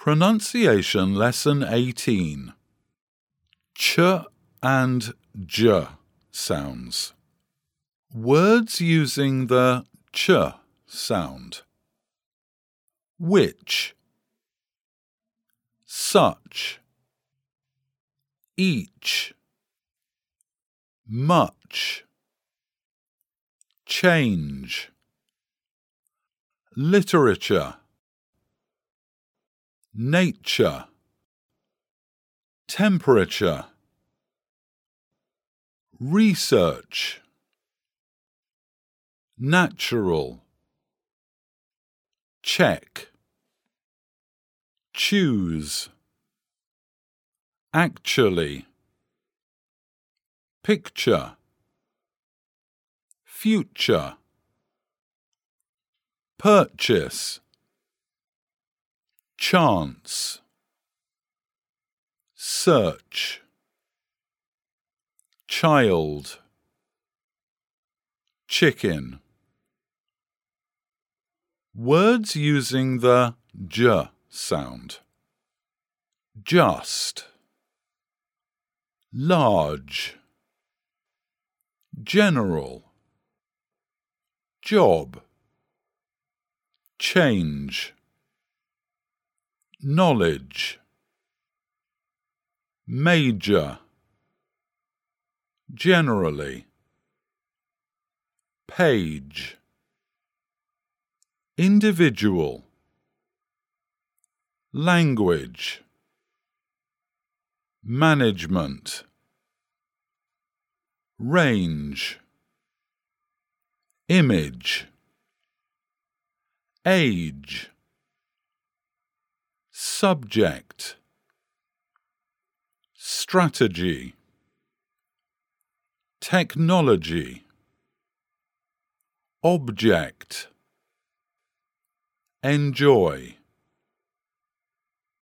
Pronunciation Lesson 18. Ch and j sounds. Words using the ch sound. Which, such, each, much, change, literature, nature, temperature, research, natural, check, choose, actually, picture, future, purchase, chance, search, child, chicken. Words using the j sound. Just, large, general, job, change, knowledge, major, generally, page, individual, language, management, range, image, age, subject, strategy, technology, object, enjoy.